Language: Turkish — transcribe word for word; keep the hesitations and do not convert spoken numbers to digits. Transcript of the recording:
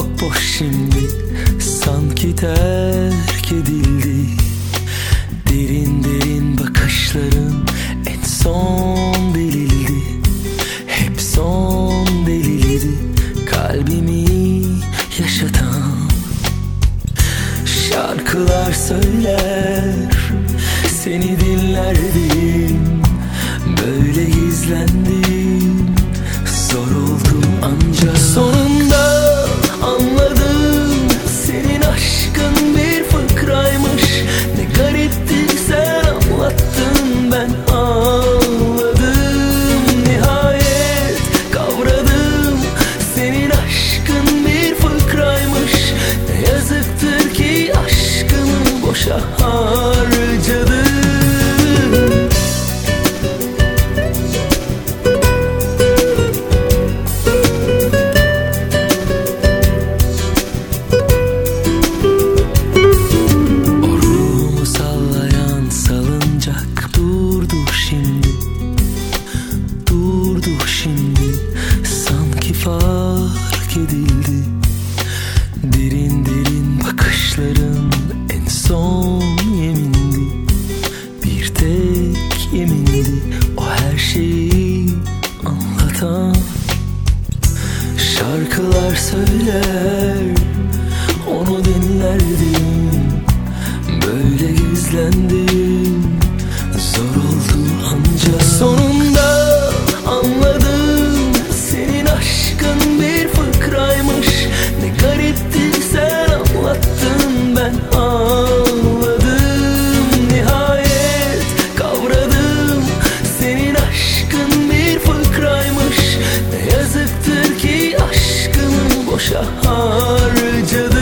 boş şimdi, sanki terk edildi. Derin derin bakışların en son delildi. Hep son delildi kalbimi yaşatan. Şarkılar söyler, seni dinlerdim, böyle gizlendim, zor oldu ancak sonunda anladım. Senin aşkın bir fıkraymış, ne garipti sen anlattın, ben ağladım. Nihayet kavradım, senin aşkın bir fıkraymış. Ne yazıktır ki aşkımı boşa harcadım. Fark edildi. Derin derin bakışların en son yemindi. Bir tek yemindi, o her şeyi anlatan. Şarkılar söyler, onu dinlerdim, böyle gizlendim, zor oldu ancak sonunda anladım. Senin aşkın bir fıkraymış, ne garipti sen anlattın, ben ağladım. Nihayet kavradım, senin aşkın bir fıkraymış. Ne yazıktır ki aşkımı boşa harcadım.